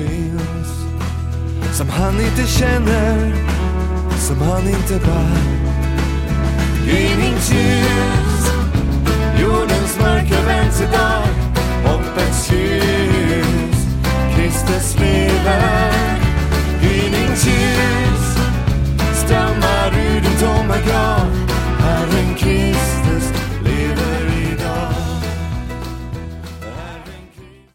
finns, som han inte känner, som han inte bär. Giving to